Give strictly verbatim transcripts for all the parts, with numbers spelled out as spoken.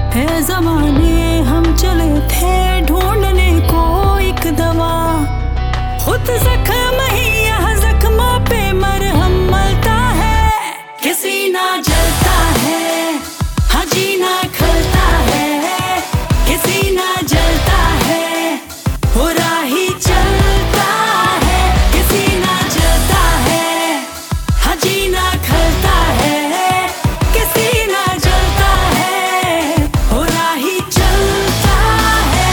है जमाने हम चले थे ढूंढने को एक दवा, खुद जख्म ही यह जख्म पे मरहम मलता है। किसी ना जलता है, हाँ जीना खलता है, किसी ना जलता है, हो राही चलता है। किसी ना जलता है, हाँ जीना खलता है, किसी ना जलता है, हो राही चलता है।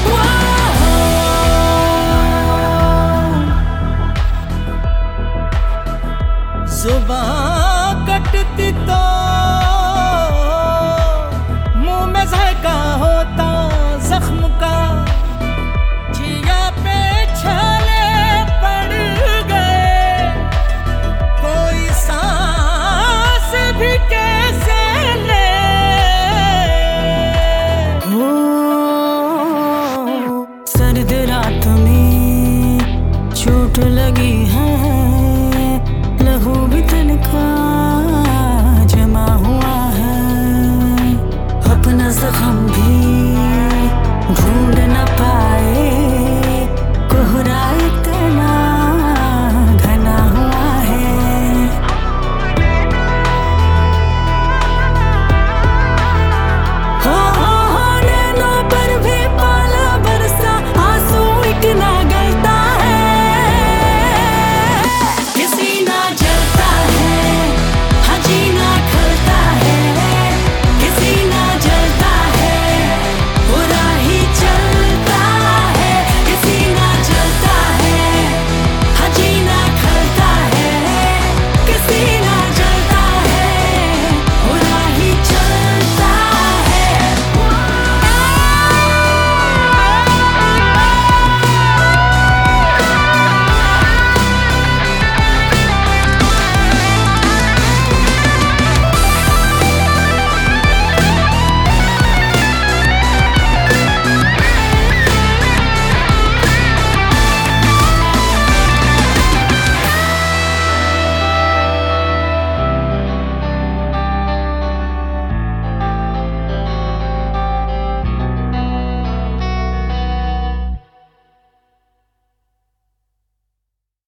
जुबान कटती तो मुंह में जायका होता, जख्म का